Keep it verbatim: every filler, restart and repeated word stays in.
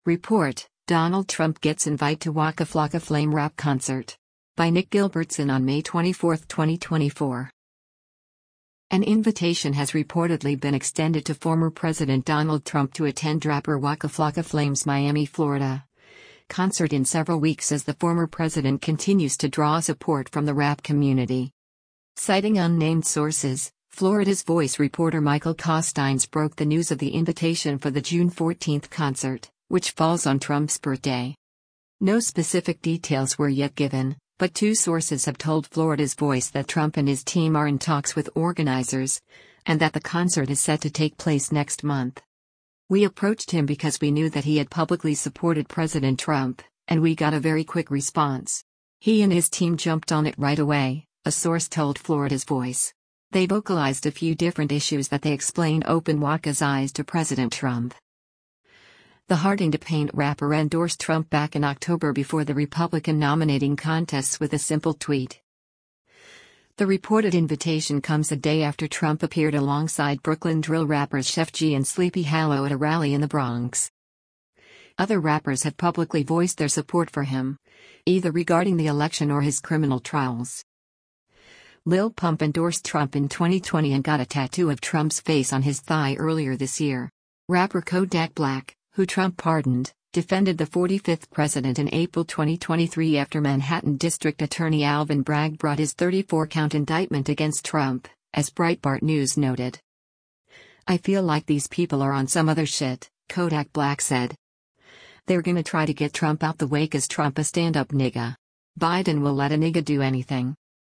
Report: Donald Trump gets invite to Waka Flocka Flame rap concert. By Nick Gilbertson on May twenty-fourth, twenty twenty-four. An invitation has reportedly been extended to former President Donald Trump to attend rapper Waka Flocka Flame's Miami, Florida concert in several weeks as the former president continues to draw support from the rap community. Citing unnamed sources, Florida's Voice reporter Michael Costines broke the news of the invitation for the June fourteenth concert, which falls on Trump's birthday. No specific details were yet given, but two sources have told Florida's Voice that Trump and his team are in talks with organizers, and that the concert is set to take place next month. "We approached him because we knew that he had publicly supported President Trump, and we got a very quick response. He and his team jumped on it right away," a source told Florida's Voice. They vocalized a few different issues that they explain open Waka's eyes to President Trump. The Harding to Paint rapper endorsed Trump back in October before the Republican nominating contests with a simple tweet. The reported invitation comes a day after Trump appeared alongside Brooklyn drill rappers Chef G and Sleepy Hallow at a rally in the Bronx. Other rappers have publicly voiced their support for him, either regarding the election or his criminal trials. Lil Pump endorsed Trump in twenty twenty and got a tattoo of Trump's face on his thigh earlier this year. Rapper Kodak Black, who Trump pardoned, defended the forty-fifth president in April twenty twenty-three after Manhattan District Attorney Alvin Bragg brought his thirty-four count indictment against Trump, as Breitbart News noted. "I feel like these people are on some other shit," Kodak Black said. "They're gonna try to get Trump out the way 'cause Trump a stand-up nigga. Biden will let a nigga do anything."